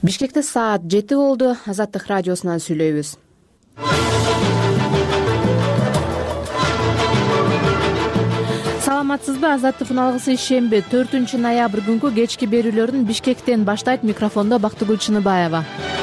Бишкекте саат 7 болду. Азаттык радиосунан сүйлөйбүз. Саламатсызбы? Азаттыктын алгысы ишемби 4 ноябрь күнкү кечки берүүлөрүн Бишкектен баштайт. Микрофондо Бактыгүл Чыныбаева.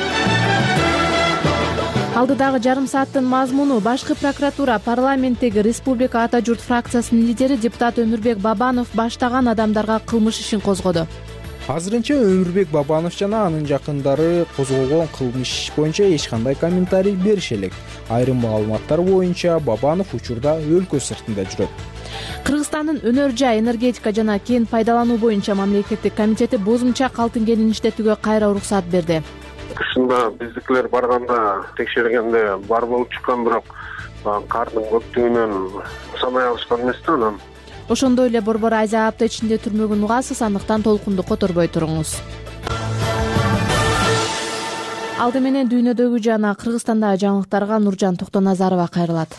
Алдыдагы жарым сааттын мазмуну: башкы прокуратура парламенттеги Республика Ата журт фракциясынын лидери депутат Өмүрбек Бабанов баштаган адамдарга кылмыш ишин козгоду. Азырынча Өмүрбек Бабанов жана анын жакындары козголгон кылмыш боюнча эч кандай комментарий берише элек. Айрым маалыматтар боюнча Бабанов учурда өлкө сыртында жүрөт. Кыргызстандын өнөр жай, энергетика жана кен пайдалануу боюнча мамлекеттик комитети бузумча алтын кенин иштетүүгө кайра уруксат берди. Кышында биздикилер барганда текшергенде бар болуп чыккан, бирок кардын көптүгүнөн санай алышкан эмес да анан. Ошондой эле Борбор Азия апта ичинде түрмөгүн угасыз, андыктан толкунду которбой туруңуз. Алды менен дүйнөдөгү жана Кыргызстандагы жаңылыктарга Нуржан Токтоназарова кайрылат.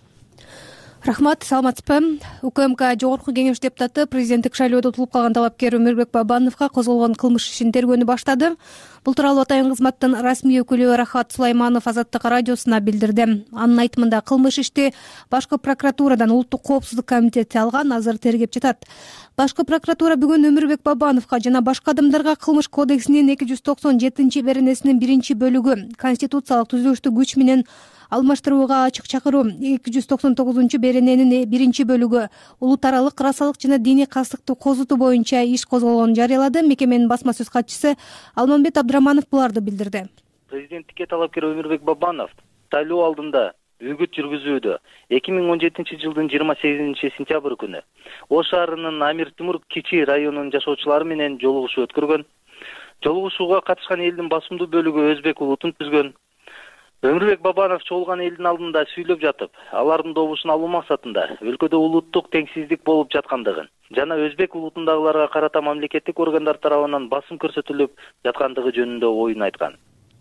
Рахмат, саламатсызбы? УКМК Жогорку кеңеш депутаты президенттик шайлоодо утулуп калган талапкер Өмүрбек Бабановго козголгон кылмыш ишин тергөөнү баштады. Бул тууралуу Атайын кызматтын расмий өкүлү Рахат Сулайманов Азаттык радиосуна билдирди. Анын айтымында кылмыш ишти башкы прокуратурадан Улуттук коопсуздук комитети алган, азыр тергеп жатат. Башкы прокуратура бүгүн Өмүрбек Бабановго жана башка адамдарга кылмыш кодексинин 297-беренесинин 1-бөлүгү конституциялык түзүлүштү күч менен алмаштырууга ачык чакыруу, 299-берененин 1-бөлүгү улут аралык расалык жана диний кастыкты козутуу боюнча иш козголгонун жарыялады. Мекеменин басма сөз катчысы Алмамбет Абдыраманов буларды билдирди. Президенттикке талапкер Өмүрбек Бабанов шайлоо алдында үгүт жүргүзүүдө 2017-жылдын 28-сентябрь күнү Ош шаарынын Амир Тимур Кичи районунун жашоочулары менен жолугушуу өткөргөн. Жолугушууга катышкан элдин басымдуу бөлүгү өзбек улутун түзгөн. Өмүрбек Бабанов чогулган элдин алдында сүйлөп жатып, алардын добушун алуу максатында өлкөдө улуттук теңсиздик болуп жаткандыгын жана өзбек улутундагыларга карата мамлекеттик органдар тарабынан басым көрсөтүлүп жаткандыгы жөнүндө оюн айткан.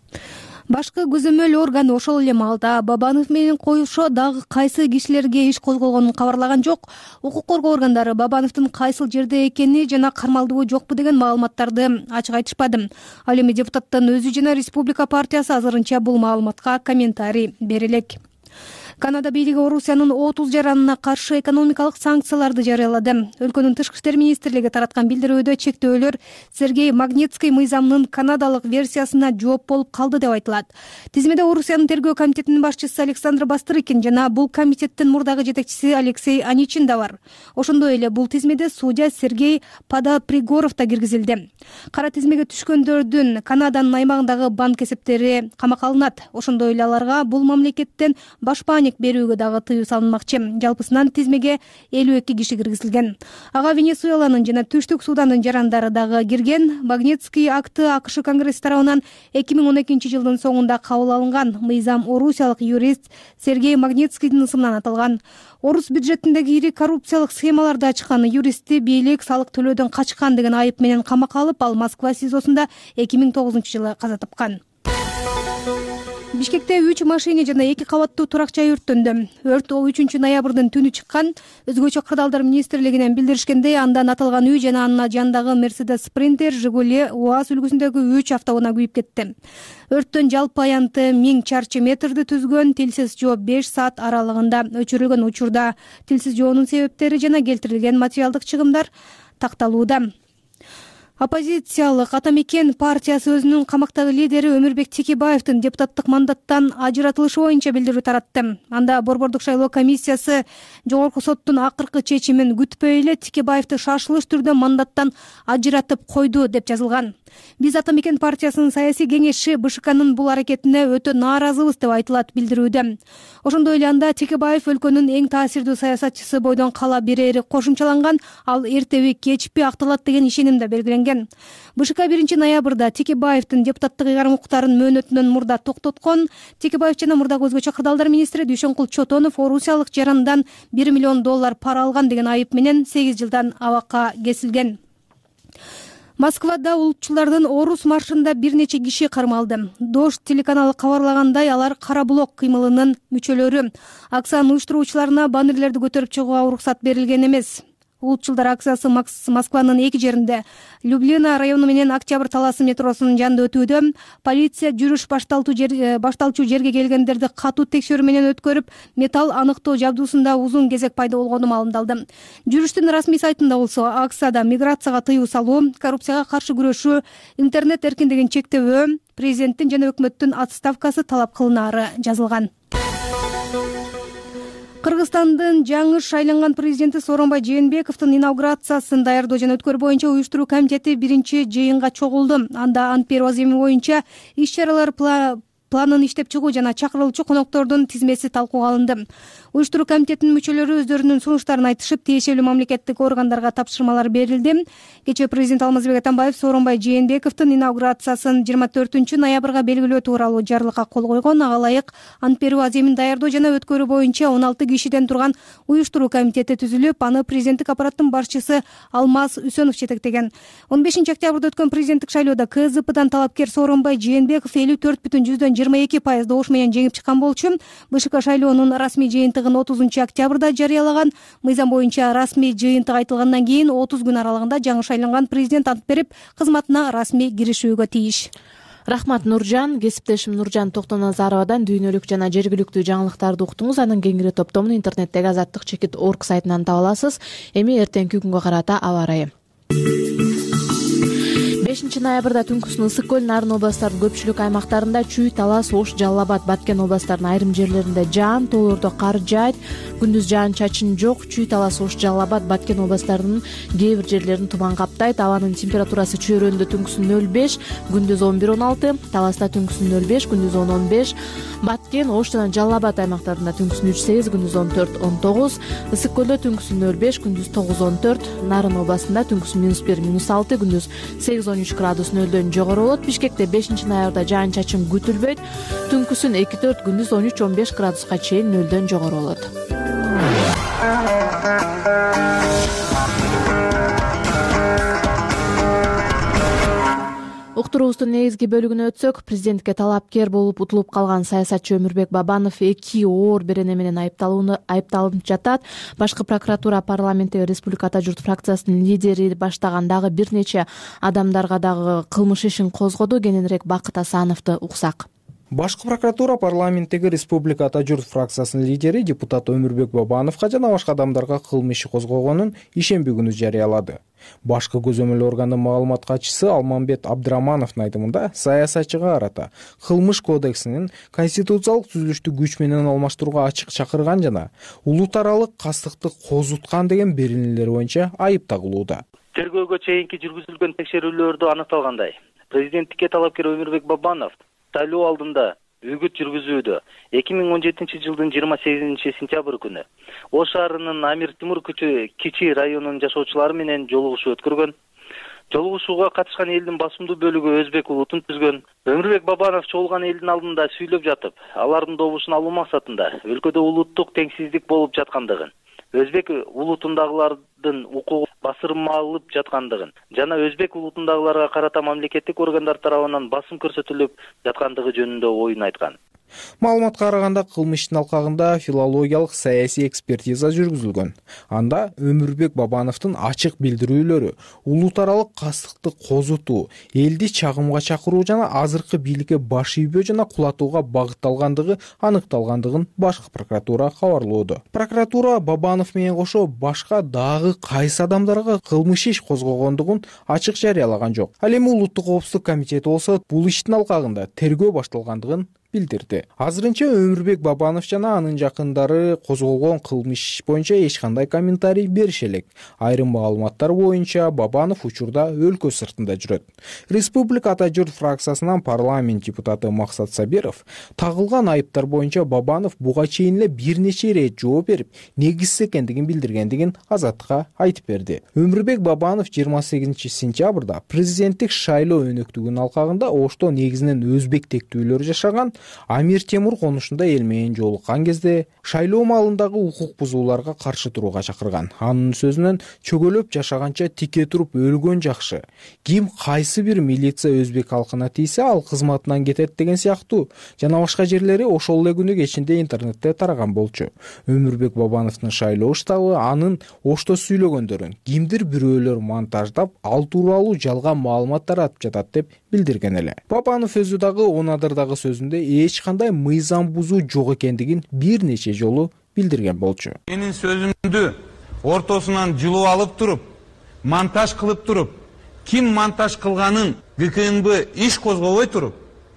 Башкы көзөмөл орган ошол эле маалда Бабанов менен коюшо дагы кайсы кишилерге иш козголгонун кабарлаган жок. Укук коргоо органдары Бабановдун кайсыл жерде экени жана кармалдыбы жокпу деген маалыматтарды ачык айтышпады. Ал эми депутаттын өзү жана Республика партиясы азырынча бул маалыматка комментарий бере элек. Канада бийлиги Орусиянын 30 жаранына каршы экономикалык санкцияларды жарыялады. Өлкөнүн тышкы иштер министрлиги тараткан билдирүүдө чектөөлөр Сергей Магнитский мыйзамынын канадалык версиясына жооп болуп калды деп айтылат. Тизмеде Орусиянын тергөө комитетинин башчысы Александр Бастрыкин жана бул комитеттин мурдагы жетекчиси Алексей Аничин да бар. Ошондой эле бул тизмеде судья Сергей Падапригоров да киргизилди. Кара тизмеге түшкөндөрдүн Канаданын аймагындагы банк эсептери камакка алынат. Ошондой эле аларга бул мамлекеттен башпаанек берүүгө дагы тыюу салынмакчы. Жалпысынан тизмеге 52 киши киргизилген. Ага Венесуэланын жана Түштүк Суданын жарандары дагы кирген. Магнитский акты АКШ Конгресс тарабынан 2012-жылдын соңунда кабыл алынган. Мыйзам орусиялык юрист Сергей Магнитскийдин ысымынан аталган. Орус бюджетиндеги ири коррупциялык схемаларды ачкан юристти бийлик салык төлөөдөн качкан деген айып менен камакка алып, ал Москва СИЗОсунда 2009-жылы каза тапкан. Бишкекте 3 машина жана 2 кабаттуу турак жай өрттөндү. Өрт 3 ноябрдын түнү чыккан. Өзгөчө кырдаалдар министрлигинен билдиришкендей, андан аталган үй жана анын жанындагы Mercedes Sprinter, Жигули, УАЗ үлгүсүндөгү 3 автоунаа күйүп кетти. Өрттүн жалпы аянты 1000 чарчы метрди түзгөн. Тилсиз жоо 5 саат аралыгында өчүрүлгөн. Учурда тилсиз жоонун себептери жана келтирилген материалдык чыгымдар такталууда. Оппозициялык Ата Мекен партиясы өзүнүн камактагы лидери Өмүрбек Текебаевдин депутаттык мандаттан ажыратылышы боюнча билдирүү таратты. Анда Борбордук шайлоо комиссиясы Жогорку соттун акыркы чечимин күтпөй эле Текебаевди шашылыш түрдө мандаттан ажыратып койду деп жазылган. Биз Ата Мекен партиясынын саясий кеңеши БШКнын бул аракетине өтө нааразыбыз деп айтылат билдирүүдө. Ошондой эле анда Текебаев өлкөнүн эң таасирдүү саясатчысы бойдон кала берери кошумчаланган. Ал эртеби кечпи акталат деген ишенимде белгиленген. БШК 1 ноябрда Текебаевдин депутаттык ыйгарым укуктарын мөөнөтүнөн мурда токтоткон. Текебаев жана мурдагы өзгөчө кырдаалдар министри Дүйшөнкул Чотонов орусиялык жарандан $1 миллион пара алган деген айып менен 8 жылдан абакка кесилген. Москвада улутчулардын Орус маршында бир нече киши кармалды. Дождь телеканалы кабарлагандай, алар Кара блок кыймылынын мүчөлөрү. Акцияны уюштуруучуларына баннерлерди көтөрүп чыгууга уруксат берилген эмес. Улутчулдар акциясы Москванын эки жеринде Люблина району менен Октябрь талаасы метросунун жанында өтүүдө. Полиция жүрүш башталчу жерге келгендерди катуу текшерүү менен өткөрүп, металл аныктоо жабдуусунда узун кезек пайда болгону маалымдалды. Жүрүштүн расмий сайтында болсо акцияда миграцияга тыюу салуу, коррупцияга каршы күрөшүү, интернет эркиндигин чектөө, президенттин жана өкмөттүн отставкасы талап кылынаары жазылган. Кыргызстандын жаңы шайланган президенти Сооронбай Жээнбековдун инаугурациясын даярдоо жана өткөрүү боюнча уюштуруу комитети биринчи жыйынга чогулду. Анда ант берүү аземи боюнча иш-чаралар планын иштеп чыгуу жана чакырылчу коноктордун тизмеси талкууга алынды. Уюштуруу комитетинин мүчөлөрү өздөрүнүн сунуштарын айтышып, тиешелүү мамлекеттик органдарга тапшырмалар берилди. Кечээ президент Алмазбек Атамбаев Сооронбай Жээнбековдун инаугурациясын 24 ноябрга белгилөө тууралуу жарлыкка кол койгон. Ага ылайык ант берүү аземин даярдоо жана өткөрүү боюнча 16 кишиден турган уюштуруу комитети түзүлүп, аны президенттик аппараттын башчысы Алмаз Үсөнов жетектеген. 15 октябрда өткөн президенттик шайлоодо КЗПдан талапкер Сооронбай Жээнбеков 54,22% добуш менен жеңип чыккан болчу. БШК шайлоонун расмий жыйынтыгын 30 октябрда жарыялаган. Мыйзам боюнча расмий жыйынтык айтылгандан кийин 30 күн аралыгында жаңы шайланган президент ант берип, кызматына расмий киришүүгө тийиш. Рахмат Нуржан. Кесиптешим Нуржан Токтоназаровадан дүйнөлүк жана жергиликтүү жаңылыктарды уктуңуз. Анын кеңири топтомун интернеттеги azatlyk-org сайтынан таба аласыз. Эми эртеңки күнгө карата аба ырайы. 5 ноябрда түнкүсүн Ысык көл, Нарын областарынын көпчүлүк аймактарында Чүй, Талас, Ош, Жалал Абад, Баткен областарынын айрым жерлеринде жаан, тоолордо кар жаайт. Күндүз жаан-чачын жок. Чүй, Талас, Ош, Жалал Абад, Баткен областарынын кээ бир жерлерин туман каптайт. Абанын температурасы Чүй-Өрөндө түнкүсүн 0,5, күндүз 11-16, Таласта түнкүсүн 0,5, күндүз 10-15, Баткен, Ош жана Жалал Абад аймактарында түнкүсүн 3,8, күндүз 14-19, Ысык көлдө түнкүсүн 0,5, күндүз 9-14, Нарын областында түнкүсүн -1, -6, күндүз 8-13 градус нөлдөн жогору болот. Бишкекте 5 ноябрда жаан-чачын күтүлбөйт. Түнкүсүн 2-4, күндүз 13-15 градуска чейин нөлдөн жогору болот. Уктуруубуздун негизги бөлүгүнө өтсөк, президентке талапкер болуп утулуп калган саясатчы Өмүрбек Бабанов 2 оор берене менен айыпталынып жатат. Башкы прокуратура парламенттеги Республика Ата журт фракциясынын лидери баштаган дагы бир нече адамдарга дагы кылмыш ишин козгоду. Кененирээк Бакыт Асановду уксак. Башкы прокуратура парламенттеги Республика Ата журт фракциясынын лидери депутат Өмүрбек Бабановго жана башка адамдарга кылмыш иши козгогонун ишемби күнү жарыялады. Башкы көзөмөл органдын маалымат катчысы Алмамбет Абдырамановдун айтымында, саясатчыга карата кылмыш кодексинин конституциялык түзүлүштү күч менен алмаштырууга ачык чакырган жана улут аралык кастыкты козуткан деген беренелер боюнча айып тагылууда. Тергөөгө чейинки жүргүзүлгөн текшерүүлөрдө аныкталгандай, президенттикке талапкер Өмүрбек Бабанов шайлоо алдында үгүт жүргүзүүдө 2017 жылдын 28 сентябрь күнү Ош шаарынын Амир Темур кичи районунун жашоочулары менен жолугушуу өткөргөн. Жолугушууга катышкан элдин басымдуу бөлүгү өзбек улутун түзгөн. Өмүрбек Бабанов чогулган элдин алдында сүйлөп жатып, алардын добушун алуу максатында өлкөдө улуттук теңсиздик болуп жаткандыгын, өзбек улутундагылардын укугу басырмалып жаткандыгын жана өзбек улутундагыларга карата мамлекеттик органдар тарабынан басым көрсөтүлүп жаткандыгы жөнүндө оюн айткан. Маалыматка караганда, кылмыштын алкагында филологиялык саясий экспертиза жүргүзүлгөн. Анда Өмүрбек Бабановдун ачык билдирүүлөрү улут аралык кастыкты козутуу, элди чагымга чакыруу жана азыркы бийликке баш ийбөө жана кулатууга багытталгандыгы аныкталгандыгын башкы прокуратура кабарлоодо. Прокуратура Бабанов менен кошо башка дагы кайсы адамдарга кылмыш иш козгогондугун ачык жарыялаган жок. Ал эми Улуттук коопсуздук комитети болсо бул иштин алкагында тергөө башталгандыгын билдирди. Азырынча Өмүрбек Бабанов жана анын жакындары козголгон кылмыш боюнча эч кандай комментарий берише элек. Айрым маалыматтар боюнча Бабанов учурда өлкө сыртында жүрөт. Республика Ата журт фракциясынан парламент депутаты Максат Сабиров тагылган айыптар боюнча Бабанов буга чейин эле бир нече ирет жооп берип, негизсиз экендигин билдиргендигин Азаттыкка айтып берди. Өмүрбек Бабанов 28 сентябрда президенттик шайлоо өнөктүгүнүн алкагында Ошто негизинен өзбек тектүүлөрү жашаган, Амир Темур конушунда эл менен жолуккан кезде шайлоо маалындагы укук бузууларга каршы турууга чакырган. Анын сөзүнөн чөгөлөп жашаганча тике туруп өлгөн жакшы. Ким кайсы бир милиция өзбек калкына тийсе, ал кызматынан кетет деген сыяктуу жана башка жерлери ошол эле күнү кечинде интернетте тараган болчу. Өмүрбек Бабановдун шайлоо штабы анын ошто сүйлөгөндөрүн кимдир бирөөлөр монтаждап, ал тууралуу жалган маалымат таратып жатат деп билдирген эле. Бабанов өзү дагы Онадырдагы сөзүндө эч кандай мыйзам бузуу жок экендигин бир нече жолу билдирген болчу. Менин сөзүмдү ортосунан жылуу алып туруп, монтаж кылып туруп, ким монтаж кылганын ГКНБ иш козгобой туруп,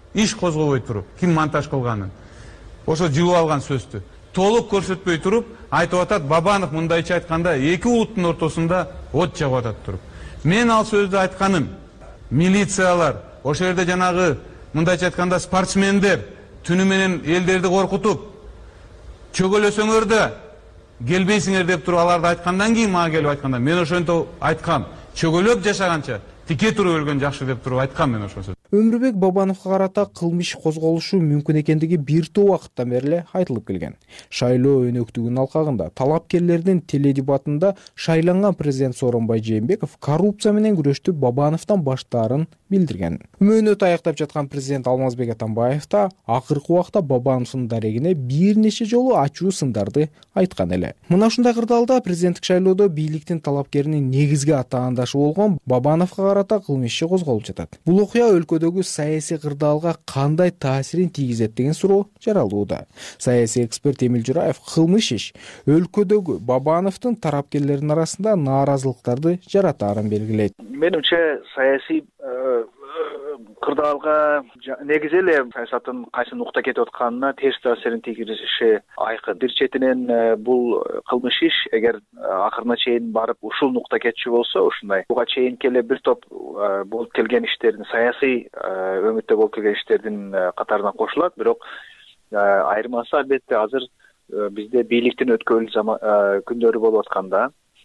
ким монтаж кылганын ошо жылуу алган сөздү толук көрсөтпөй туруп айтып атат. Бабанов мындайча айтканда эки улуттун ортосунда от жагып атат туруп. Мен ал сөздү айтканым милициялар, ошол жерде жанагы мындайча айтканда спортсмендер түнү менен элдерди коркутуп, чөгөлөсөңөр да келбейсиңер деп туруп аларды айткандан кийин мага келип айтканда мен ошентип айткам. Чөгөлөп жашаганча тике туруп өлгөн жакшы деп туруп айткам мен ошол сөз. Өмүрбек Бабановго карата кылмыш козголушу мүмкүн экендиги бир топ убакыттан бери эле айтылып келген. Шайлоо өнөктүгүнүн алкагында талапкерлердин теледебатында шайланган президент Сооронбай Жээнбеков коррупция менен күрөштү Бабановдон баштаарын билдирген. Мөөнөт аяктап жаткан президент Алмазбек Атамбаев да акыркы убакта Бабановдун дарегине бир нече жолу ачуу сындарды айткан эле. Мына ушундай кырдаалда президенттик шайлоодо бийликтин талапкеринин негизги атаандашы болгон Бабановго карата кылмыш иши козголуп жатат. Бул окуя өлкөдөгү саясий кырдаалга кандай таасирин тийгизет деген суроо жаралууда. Саясий эксперт Эмил Жураев кылмыш иш өлкөдөгү Бабановдун тарапкерлеринин арасында нааразылыктарды жаратаарын белгилейт. Менимче саясий кырдаалга негизи эле саясаттын кайсы нукта кетип атканына терс таасирин тийгизиши айкын. Бир четинен бул кылмыш иш эгер акырына чейин барып ушул нукта кетчү болсо, ушундай буга чейин келе бир топ болуп келген иштердин, саясий өмүттө болуп келген иштердин катарына кошулат. Бирок айырмасы албетте азыр бизде бийликтин өткөрүлүү күндөрү болуп атканда,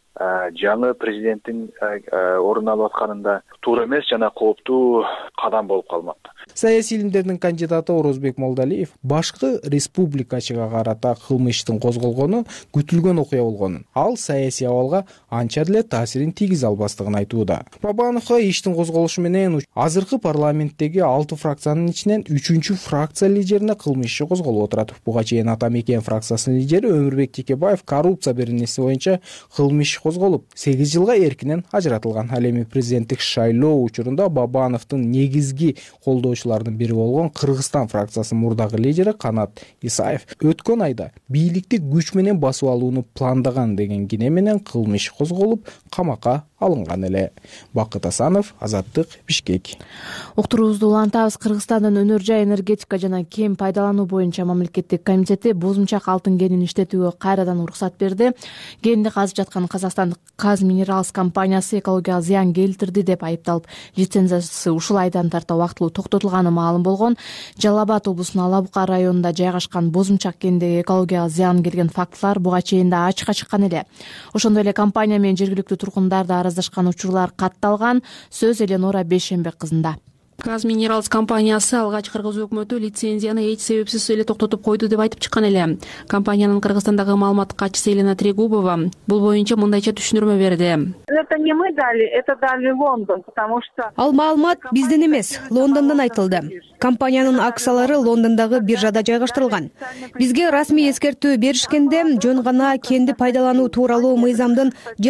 жаңы президенттин орун алып атканында туура эмес жана кооптуу кадам болуп калмакта. Саясий илимдердин кандидаты Орозбек Молдалиев башкы республикачыга карата кылмыштын козголгону күтүлгөн окуя болгонун, ал саясий абалга анча деле таасирин тийгизе албастыгын айтууда. Бабановго иштин козголушу менен азыркы парламенттеги 6 фракциянын ичинен 3-чү фракция лидерине кылмыш иши козголуп отурат. Буга чейин Ата Мекен фракциясынын лидери Өмүрбек Текебаев коррупция беренеси боюнча кылмыш козголуп 8 жылга эркинен ажыратылган. Ал эми президенттик шайлоо учурунда Бабановдун негизги колдоочуларынын бири болгон Кыргызстан фракциясынын мурдагы лидери Канат Исаев өткөн айда бийликти күч менен басып алууну пландаган деген кине менен кылмыш козголуп камакка алынган эле. Бакыт Асанов, Азаттык, Бишкек. Уктуруубузду улантабыз. Кыргызстандын өнөр жай энергетика жана кем пайдалануу боюнча мамлекеттик комитети бузумчак алтын кенин иштетүүгө кайрадан уруксат берди. Кенди казып жаткан казакстандык Казминералс компаниясы экологияга зыян келтирди деп айыпталып, лицензиясы ушул айдан тарта убактылуу токтотулганы маалым болгон. Жалал Абад облусунун Алабука районунда жайгашкан бузумчак кендиги экологияга зыян келген фактылар буга чейин да ачыкка чыккан эле. Ошондой эле компания менен жергиликтүү тургундар да араздашкан учурлар катталган. Сөз Эленора Бейшембек кызында. Казминералс компаниясы алгач Кыргыз өкмөтү лицензияны эч себепсиз эле токтотуп койду деп айтып чыккан эле. Компаниянын Кыргызстандагы маалымат катчысы Елена Трегубова бул боюнча мындайча түшүндүрмө берди. Это не мы дали, это дали Лондон, потому что Ал маалымат бизден эмес, Лондондон айтылды. Компаниянын акциялары Лондондогу биржада жайгаштырылган. Бизге расмий эскертүү беришкенде жөн гана кенди пайдалануу тууралуу мыйзамдын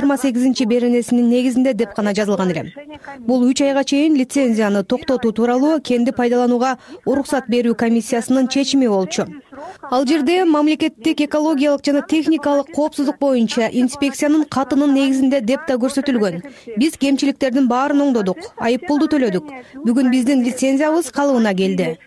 28 беренесинин негизинде деп гана жазылган эле. Бул 3 айга чейин лицензияны токтотуу тууралуу кенди пайдаланууга уруксат берүү комиссиясынын чечими болчу. Ал жерде мамлекеттик экологиялык жана техникалык коопсуздук боюнча инспекциянын катынын негизинде деп да көрсөтүлгөн. Биз кемчиликтердин баарын оңдодук, айып пулду төлөдүк. Бүгүн биздин лицензиябыз калыбына келди.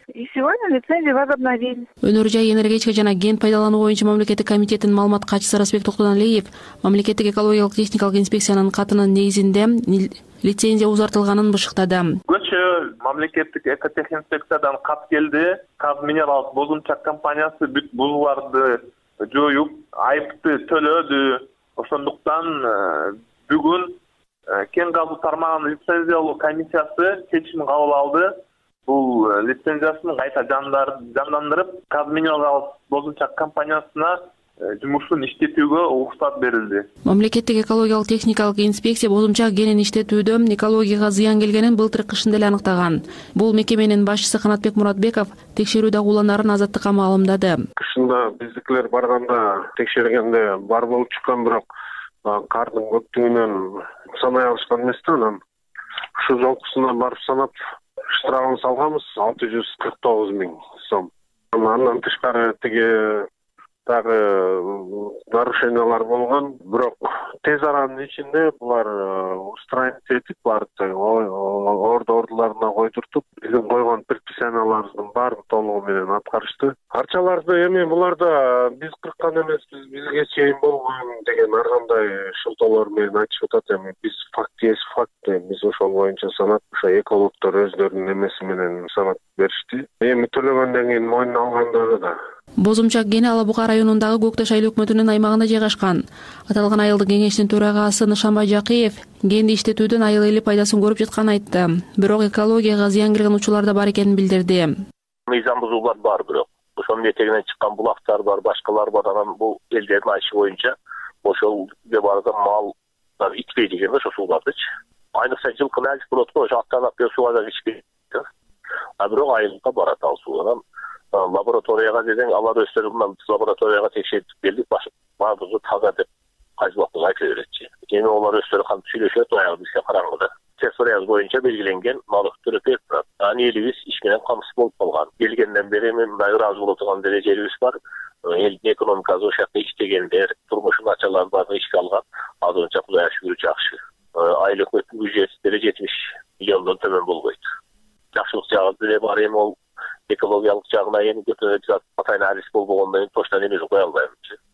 Өнөр жай энергетика жана ген пайдалануу боюнча мамлекеттик комитеттин маалымат катчысы Расбек Токтоналиев мамлекеттик экологиялык техникалык инспекциянын катынын негизинде лицензия узартылганын бышыктады. Мамлекеттик экотехинспекциядан кат келди. Казминералс бузумчак компаниясы бүт бузууларды жоюп, айыпты төлөдү. Ошондуктан бүгүн кен газы тармагынын лицензиялоо комиссиясы чечим кабыл алды. бул лицензиясын кайта жандандырып, Казминералс Бозумчак компаниясына жумушун иштетүүгө уруксат берилди. Мамлекеттик экологиялык техникалык инспекция Бозумчак кенин иштетүүдө экологияга зыян келгенин былтыр кышында эле аныктаган. Бул мекеменин башчысы Канатбек Муратбеков текшерүүдө уланарын азаттыкка маалымдады. Кышында биздикилер барганда текшергенде бар болуп чыккан, бирок кардын көптүгүнөн санай алышкан эмес да. Анан ушул жолкусуна барып санап штрафын салганбыз 649 000 сом. Андан тышкары тиги дагы нарушениялар болгон, бирок тез аранын ичинде булар устранить этип барды, ордуларына койдуртуп, биздин койгон предписанияларыбыздын баарын толугу менен аткарышты. Арчаларды эми буларда биз кырккан эмеспиз, бизге чейин болгон деген ар кандай шылтоолор менен айтышып атат. Эми биз факт, биз ошол боюнча санап, ошо экологдор өздөрүнүн эмеси менен санап беришти. Эми төлөгөндөн кийин мойнуна алгандары да. Бозумчак кени Ала Бука районундагы Көктөш айыл өкмөтүнүн аймагында жайгашкан. Аталган айылдык кеңештин төрагасы Нышанбай Жакиев кенди иштетүүдөн айыл эли пайдасын көрүп жатканын айтты. Бирок экологияга зыян келген учурлар да бар экенин билдирди. Мыйзам бузуулар бар, бирок ошонун этегинен чыккан булактар бар, башкалар бар. Анан бул элдердин айтышы боюнча ошол жерге барган малдар ичпейт экен ошо суулардычы. Айныкса жылкы нәжис болот го, ошо аттанап келип сууга ичпейт. Бирок айылга барат ал суу. Лабораторияга десең, алар өздөрү лабораторияга текшертип келдик, баардыгы таза деп кайсы убакта айта беретчи. Эми олар өздөрү кантип сүйлөшөт, аягы бизге караңгыда. Теория боюнча белгиленген малык түрү берип турат. Элибиз иш менен камсыз болуп калган. Келгенден бери мен мындай ыраазы боло турган дережелибиз бар. Элдин экономикасы ошол жакта иштегендер, турмушу начарлар баардыгы ишке алган. Азырынча Кудайга шүгүр жакшы. Айыл өкмөттүн бюджети 70 миллиондон төмөн болбойт. Жакшылык жагы деле бар, эми ол экологиялык жагына эми көтөрүлөт, атайын анализ болбогондон кийин точно эмеси кое албайм.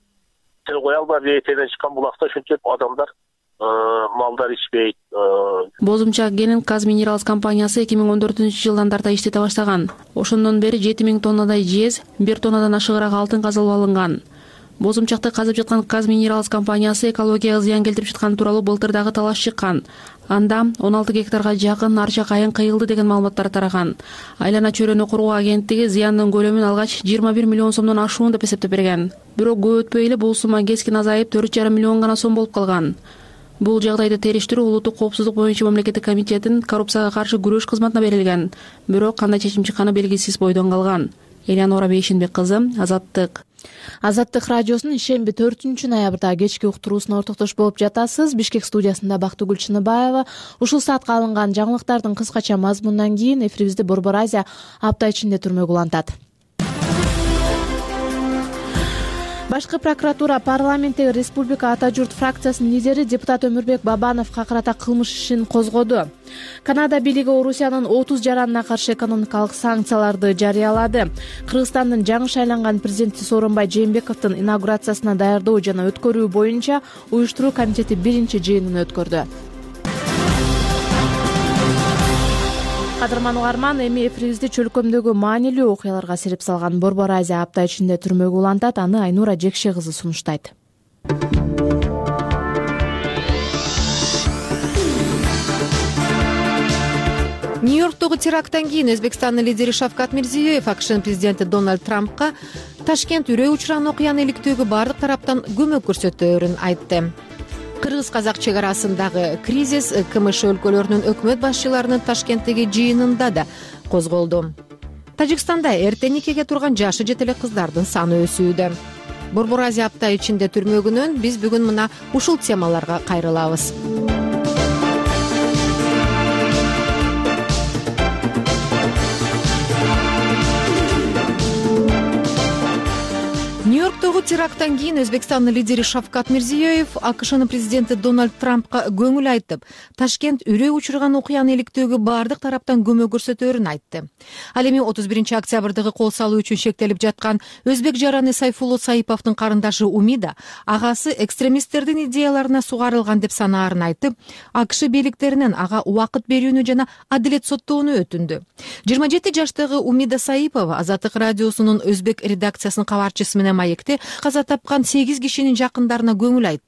Кое албай, этеден чыккан булакта ушунча адамдар малдар ичпейт. Бозумчак кенин Казминералс компаниясы 2014-жылдан тарта иштете баштаган. Ошондон бери 7000 тоннадай жез, 1 тоннадан ашыгыраак алтын казылып алынган. Бозумчакты казып жаткан Казминералс компаниясы экологияга зыян келтирип жатканы тууралуу былтыр дагы талаш чыккан. Анда 16 гектарга жакын арча кайын кыйылды деген маалыматтар тараган. Айлана чөйрөнү куруу агенттиги зыяндын көлөмүн алгач 21 миллион сомдон ашуун деп эсептеп берген. Бирок көп өтпөй эле бул сумма кескин азайып 4,5 миллион гана сом болуп калган. Бул жагдайды териштирүү улуттук коопсуздук боюнча мамлекеттик комитеттин коррупцияга каршы күрөш кызматына берилген. Бирок кандай чечим чыкканы белгисиз бойдон калган. Элянора Бейшинбек кызы, Азаттык. Азаттык радиосунун ишемби 4-ноябрда кечки уктуруусуна ортоктош болуп жатасыз. Бишкек студиясында Бактыгүл Чыныбаева. Ушул саатка алынган жаңылыктардын кыскача мазмунунан кийин эфирибизди Борбор Азия апта ичинде түрмөгө улантат. Башкы прокуратура парламенттеги Республика Ата журт фракциясынын лидери депутат Өмүрбек Бабановго карата кылмыш ишин козгоду. Канада бийлиги Орусиянын 30 жаранына каршы экономикалык санкцияларды жарыялады. Кыргызстандын жаңы шайланган президенти Сооронбай Жээнбековдун инаугурациясына даярдоо жана өткөрүү боюнча уюштуруу комитети биринчи жыйынын өткөрдү. Кадырман угарман, эми эфирибизди чөлкөмдөгү маанилүү окуяларга сереп салган Борбор Азия апта ичинде түрмөгө улантат. Аны Айнура Жекше кызы сунуштайт. Нью-Йорктогу теракттан кийин Өзбекстандын лидери Шавкат Мирзиёев АКШнын президенти Дональд Трампка Ташкент үрөй учуран окуяны иликтөөгө бардык тараптан көмөк көрсөтөөрүн айтты. Кыргыз-казак чек арасындагы кризис КМШ өлкөлөрүнүн өкмөт башчыларынын Ташкенттеги жыйынында да козголду. Тажикстанда эрте никеге турган жашы жете эле кыздардын саны өсүүдө. Борбор Азия апта ичинде түрмөгүнөн биз бүгүн мына ушул темаларга кайрылабыз. Нью-Йорктогу теракттан кийин Өзбекстандын лидери Шавкат Мирзиёев АКШнын президенти Дональд Трампка көңүл айтып, Ташкент үрөй учурган окуяны иликтөөгө бардык тараптан көмөк көрсөтөөрүн айтты. Ал эми 31 октябрдагы кол салуу үчүн шектелип жаткан өзбек жараны Сайфулло Саиповдун карындашы Умида агасы экстремисттердин идеяларына сугарылган деп санаарын айтып, АКШ бийликтеринен ага убакыт берүүнү жана адилет соттоону өтүндү. 27 жаштагы Умида Саипова Азаттык радиосунун өзбек редакциясынын кабарчысы менен маекте каза тапкан 8 кишинин жакындарына көңүл айтты.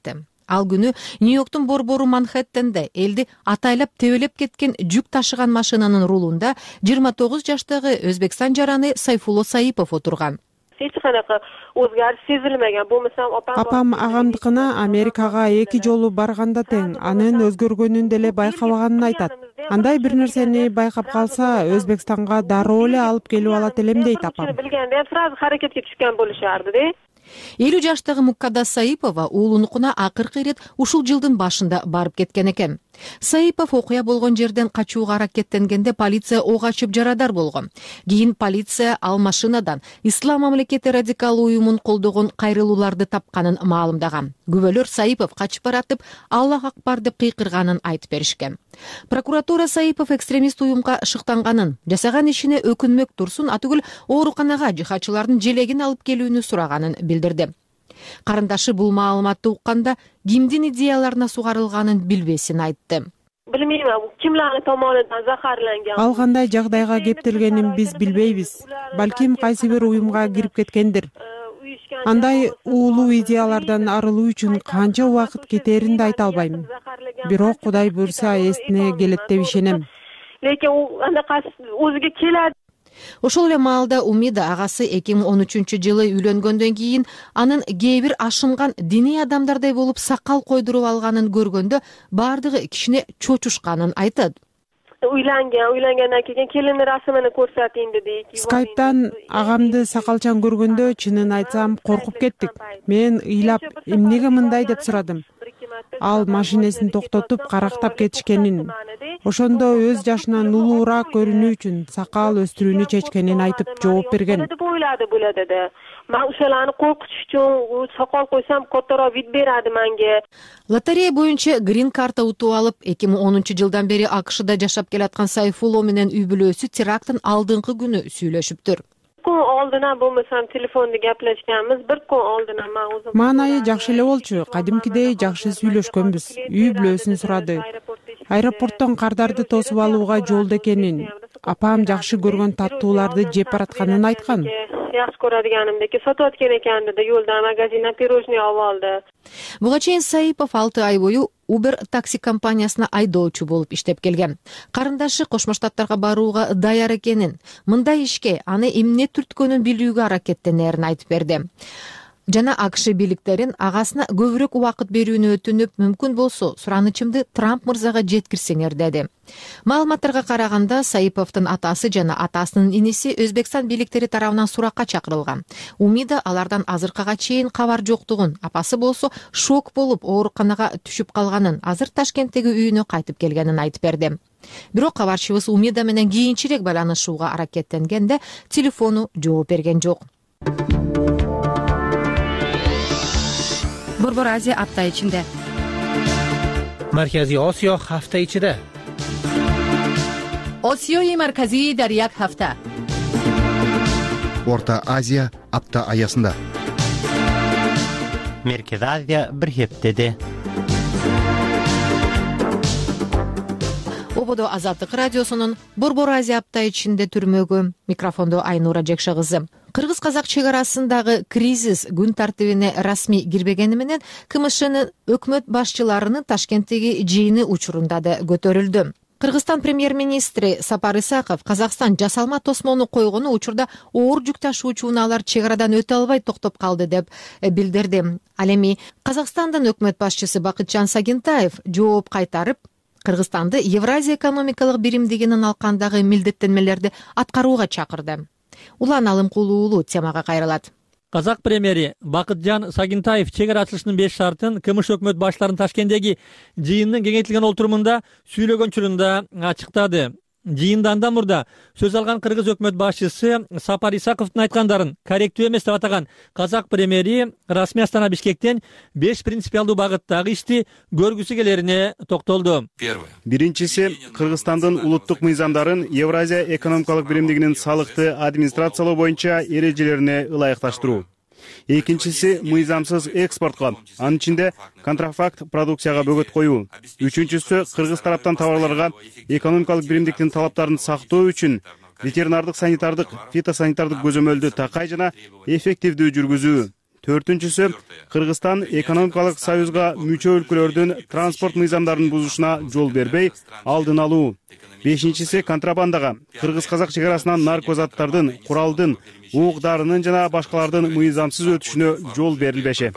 Ал күнү Нью-Йорктун борбору Манхэттенде элди атайлап тебелеп кеткен жүк ташыган машинанын рулунда 29 жаштагы Өзбекстан жараны Сайфулло Саипов отурган. Hech qanaqa o'zgarish sezilmagan. Bo'lmasam Апам агамдыкына Америкага 2 жолу барганда тең, анын өзгөргөнүн деле байкабаганын айтат. Андай бир нерсени байкап калса, Өзбекстанга дароо эле алып келип алат элем дейт апам. bilganda ham sразу harakatga tushgan bo'lishardi-da. 50 жаштагы Муккадас Саипова уулунукуна акыркы ирет ушул жылдын башында барып кеткен экен. Саипов окуя болгон жерден качууга аракеттенгенде полиция ок ачып жарадар болгон. Кийин полиция ал машинадан Ислам мамлекети радикал уюмун колдогон кайрылууларды тапканын маалымдаган. Күбөлөр Саипов качып баратып, Аллах акбар деп кыйкырганын айтып беришкен. Прокуратура Саипов экстремист уюмга шыктанганын, жасаган ишине өкүнмөк турсун, атүгүл ооруканага жихадчылардын желегин алып келүүнү сураганын билдирди. Карындашы бул маалыматты укканда кимдин идеяларына сугарылганын билбесин айтты. Bilmayman, kimlarning tomonidan zaharlangan. Ал кандай жагдайга кептелгенин биз билбейбиз. Балким кайсы бир уюмга кирип кеткендир. Андай уулуу идеялардан арылуу үчүн канча убакыт кетерин да айта албайм. Бирок Кудай буйрса эсине келет деп ишенем. Lekin u anaqasi o'ziga keladi. Ошол эле маалда Умида агасы 2013-жылы үйлөнгөндөн кийин анын кээ бир ашынган диний адамдардай болуп сакал койдуруп алганын көргөндө бардыгы кишине чочушканын айтат. Uylangandan keyin kelin rasmini ko'rsating dedi. Skype'dan агамды сакалчан көргөндө чынын айтсам коркуп кеттик. Мен ыйлап, эмнеге мындай деп сурадым. Ал машинесин токтотуп карактап кетишкенин, ошондо өз жашынан улуураак көрүнүү үчүн сакал өстүрүүнү чечкенин айтып жооп берген. Men o'shalarni qo'rqitish uchun soqol qo'ysam kattaroq vid beradi menga. Лотерея боюнча грин карта утуп алып, 2010-жылдан бери АКШда жашап келаткан Сайфулло менен үй бүлөсү теракттын алдыңкы күнү сүйлөшүптүр. Kun oldindan bo'lmasam telefonda gaplashganmiz, bir kun oldindan men o'zim. Маанайы жакшы эле болчу, кадимкидей жакшы сүйлөшкөнбүз. Үй бүлөсүн сурады. Аэропорттон кардарды тосуп алууга жолдо экенин, апам жакшы көргөн таттууларды жеп баратканын айткан. Yaxshi ko'radiganimdeki sotayotgan ekan dedi, yo'lda magazindan pirojnoy olib oldi. Буга чейин Саипов 6 ай бою Uber такси компаниясына айдоочу болуп иштеп келген. Карындашы Кошмо Штаттарга барууга даяр экенин, мындай ишке аны эмне түрткөнүн билүүгө аракеттенерин айтып берди. Жана АКШ бийликтерин агасына көбүрөөк убакыт берүүнү өтүнүп, мүмкүн болсо суранычымды Трамп мырзага жеткирсеңер деди. Маалыматтарга караганда Саиповдун атасы жана атасынын иниси Өзбекстан бийликтери тарабынан суракка чакырылган. Умида алардан азыркыга чейин кабар жоктугун, апасы болсо шок болуп ооруканага түшүп калганын, азыр Ташкенттеги үйүнө кайтып келгенин айтып берди. Бирок кабарчыбыз Умида менен кийинчерээк байланышууга аракеттенгенде телефону жооп берген жок. Борбор Азия апта ичинде. Марказий Осиё ҳафта ичида. Осиёи марказӣ дар як ҳафта. Орта Азия апта аясында. Merkezi Азия bir heftede. Ободо Азаттык радиосунун Борбор Азия апта ичинде түрмөгү микрофондо Айнура Жекше кызы. Кыргыз-казак чегарасындагы кризис күн тартибине расмий кирбегени менен КМШнын өкмөт башчыларынын Ташкенттеги жыйыны учурунда да көтөрүлдү. Кыргызстан премьер-министри Сапар Исаков Казакстан жасалма тосмону койгону учурда оор жүк ташуучу унаалар чегарадан өтө албай токтоп калды деп билдирди. Ал эми Казакстандын өкмөт башчысы Бакытжан Сагынтаев жооп кайтарып, Кыргызстанды Евразия экономикалык биримдигинин алкандагы милдеттенмелерди аткарууга чакырды. Улан алымкулуулуу темага кайрылат. Казак премьери Бакытжан Сагынтаев чегара ачылышынын 5 шартын КМШ өкмөт баштарынын Ташкенттеги жыйынынын кеңейтилген олтурумунда сүйлөгөн учурунда ачыктады. Жыйындан мурда сөз алган кыргыз өкмөт башчысы Сапар Исаковдун айткандарын корректүү эмес деп атаган казак премьери расмий Астана Бишкектен 5 принципиалдуу багыттагы ишти көргүсү келерине токтолду. Биринчиси, Кыргызстандын улуттук мыйзамдарын Евразия экономикалык биримдигинин салыкты администрациялоо боюнча эрежелерине ылайыкташтыруу. Экинчиси, мыйзамсыз экспортко, анын ичинде контрафакт продукцияга бөгөт коюу. Үчүнчүсү, кыргыз тараптан товарларга экономикалык биримдиктин талаптарын сактоо үчүн ветеринардык, санитардык, фитосанитардык көзөмөлдү такай жана эффективдүү жүргүзүү. 4-сү Кыргызстан экономикалык союзга мүчө өлкөлөрдүн транспорт мыйзамдарын бузушуна жол бербей алдын алуу. 5-си контрабандага, кыргыз-казак чек арасынан наркозаттардын, куралдын, ук-дарынын жана башкалардын мыйзамсыз өтүшүнө жол берилбеши.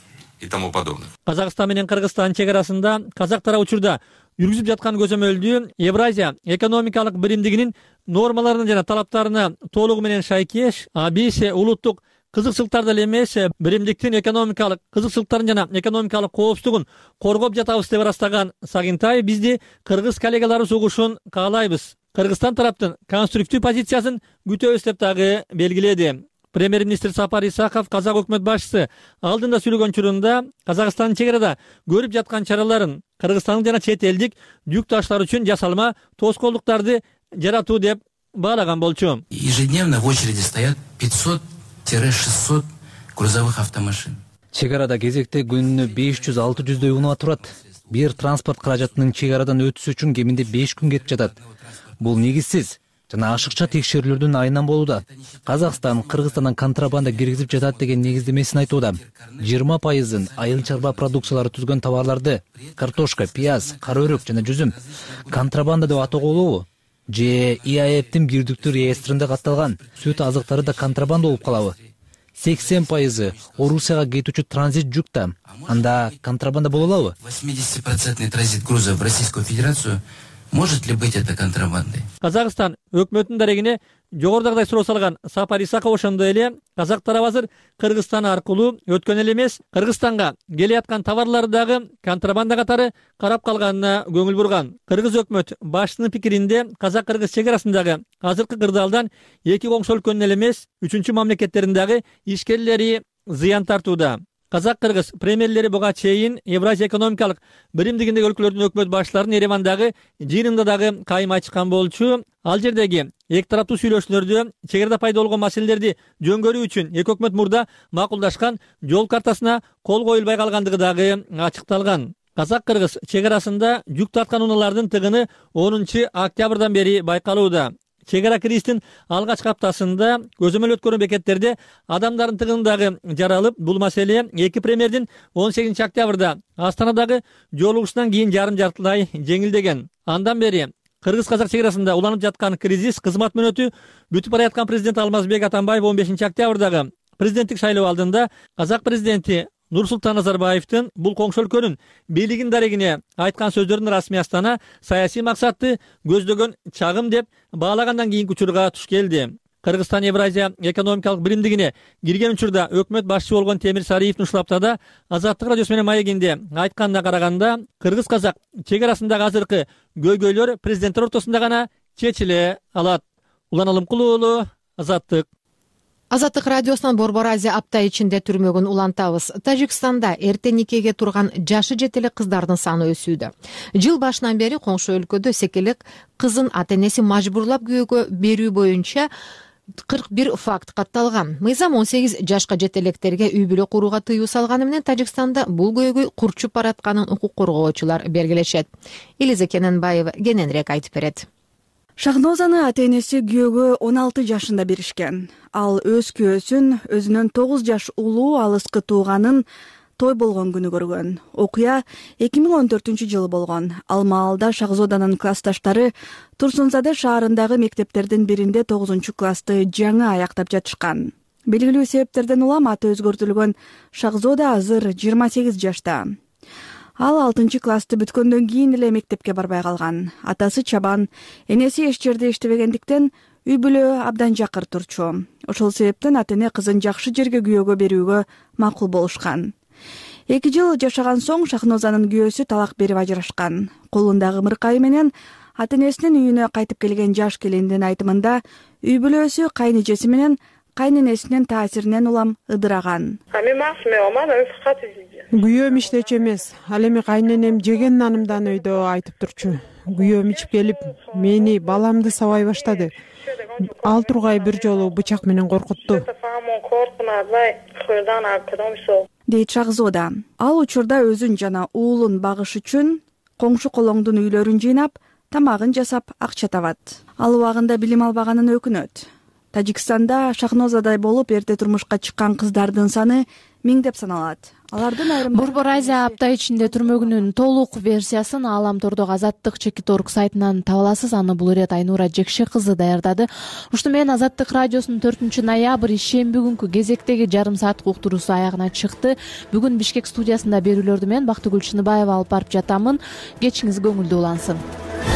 Казакстан менен Кыргызстан чек арасында казактар учурда жүргүзүп жаткан көзөмөлдүү Евразия экономикалык биримдигинин нормаларына жана талаптарына толугу менен шайкеш, биз улуттук кызыкчылыктарды эле эмес, биримдиктин экономикалык кызыкчылыктарын жана экономикалык коопсуздугун коргоп жатабыз деп ырастаган Сагынтаев бизди кыргыз коллегалары угушун каалайбыз. Кыргызстан тараптын конструктив позициясын күтөбүз деп дагы белгиледи. Премьер-министр Сапар Исаков казак өкмөт башчысы алдында сүйлөгөн учурунда Казакстандын чек арада көрүп жаткан чараларын Кыргызстандын жана чет элдик жүк таштар үчүн жасалма тоскоолдуктарды жаратуу деп баалаган болчу. Ежедневно в очереди стоят 500-600 грузовых автомашин. Чек арада кезекте күнүнө 500-600дөй унаа турат. Бир транспорт каражатынын чек арадан өтүшү үчүн кеминде 5 күн кетип жатат. Бул негизсиз жана ашыкча текшерүүлөрдүн айынан болууда. Казакстан Кыргызстандан контрабанда киргизип жатат деген негиздемесин айтууда. 20%-ын айыл чарба продукциялары түзгөн товарларды, картошка, пияз, кара өрүк жана жүзүм контрабанда деп атоого болобу? Же ИАЭПтин бирдиктүү реестринде катталган сүт азыктары да контрабанда болуп калабы? 80% Орусияга кетүүчү транзит жүк да, анда контрабанда боло алабы? 80% транзит грузов в Российскую Федерацию. Может ли быть это контрабандой? Казакстан өкмөтүнүн дарегине жогорудагыдай суроо салган Сапар Исаков ошондой эле казак тарап азыр Кыргызстан аркылуу өткөн эле эмес, Кыргызстанга келе аткан товарларды дагы контрабанда катары карап калганына көңүл бурган. Кыргыз өкмөт башчысынын пикиринде казак-кыргыз чек арасындагы азыркы кырдаалдан эки коңшу өлкөнүн эле эмес, 3-чү мамлекеттердин дагы ишкерлери зыян тартууда. Казак-кыргыз премьерлери буга чейин Евразия экономикалык биримдигиндеги өлкөлөрдүн өкмөт башчыларын Еревандагы жыйынында дагы кайым айтышкан болчу. Ал жердеги эки тараптуу сүйлөшүүлөрдө чек арада пайда болгон маселелерди жөнгөрүү үчүн эки өкмөт мурда макулдашкан жол картасына кол коюлбай калгандыгы дагы ачыкталган. Казак-кыргыз чек арасында жүк тарткан унаалардын тыгыны 10 октябрдан бери байкалууда. Чек ара кирişтин алгачкы аптасында көзөмөл өткөрүн бекеттерде адамдардын тыгындагы жаралып, бул маселе эки премьердин 18 октябрда Астанадагы жолугушунан кийин жарым-жартылай жеңилдеген. Андан бери кыргыз-казак чек арасында уланып жаткан кризис кызмат мөөнөтү бүтүп бараткан президент Алмазбек Атамбаев 15 октябрдагы президенттик шайлоо алдында казак президенти Нурсултан Назарбаевдин бул коңшу өлкөнүн бийлигин дарегине айткан сөздөрүн расмий Астана саясий максатты көздөгөн чагым деп баалагандан кийинки учурга туш келди. Кыргызстан Евразия экономикалык биримдигине кирген учурда өкмөт башчысы болгон Темир Сариевдин ушул Азаттык радиосу менен маегинде айтканына караганда, кыргыз-казак чек арасындагы азыркы көйгөйлөр президенттер ортосунда гана чечиле алат. Улан Алымкулуу уулу, Азаттык. Азаттык радиосунан Борбор Азия апта ичинде түрмөгүн улантабыз. Тажикстанда эрте никеге турган жашы жетелик кыздардын саны өсүүдө. Жыл башынан бери коңшу өлкөдө секелек кызын ата-энеси мажбурлап күйөөгө берүү боюнча 41 факт катталган. Мыйзам 18 жашка жетелектерге үй бүлө курууга тыюу салганы менен Тажикстанда бул көйгөй курчуп баратканын укук коргоочулар белгилешет. Элиза Кененбаева кененирээк айтып берет. Шахнозаны ата-энеси күйөөгө 16 жашында беришкен. Ал өз күйөөсүн өзүнүн 9 жаш улуу алыскы тууганын той болгон күнү көргөн. Окуя 2014-жылы болгон. Ал маалда Шахзоданын классташтары Турсунзаде шаарындагы мектептердин биринде 9-классты жаңы аяктап жатышкан. Белгилүү себептерден улам аты өзгөртүлгөн Шахзода азыр 28 жашта. Ал 6-классты бүткөндөн кийин эле мектепке барбай калган. Атасы чабан, энеси эч жерде иштебегендиктен үй бүлө абдан жакыр турчу. Ошол себептен ата-эне кызын жакшы жерге күйөөгө берүүгө макул болушкан. 2 жыл жашаган соң Шахнозанын күйөөсү талак берип ажырашкан. Колундагы мыркайы менен ата-энесинин үйүнө кайтып келген жаш келиндин айтымында үй бүлөсү кайнэжеси менен кайненесинин таасиринен улам ыдыраган. Күйөөм иштечү эмес, ал эми кайненем жеген нанымдан өйдө айтып турчу. Күйөөм ичип келип, мени баламды сабай баштады. Ал тургай бир жолу бычак менен коркутту. Дейт Шахзода. Ал учурда өзүн жана уулун багыш үчүн коңшу колоңдун үйлөрүн жыйнап, тамагын жасап акча табат. Ал убагында билим албаганын өкүнөт. Тажикстанда Шахнозадай болуп эрте турмушка чыккан кыздардын саны миңдеп саналат. Алардын айрымдары Борбор Азия апта ичинде түрмөгүнүн толук версиясын Ааламтордогу Азаттык Чекит.орг сайтынан таба аласыз. Аны бул ирет Айнура Жекше кызы даярдады. Ушуну менен Азаттык радиосунун 4-ноябрь ишемби күнкү кезектеги жарым сааттык уктуруусу аягына чыкты. Бүгүн Бишкек студиясында берүүлөрдү мен Бактыгүл Чыныбаева алып барып жатамын. Кечиңиз көңүлдүү улансын.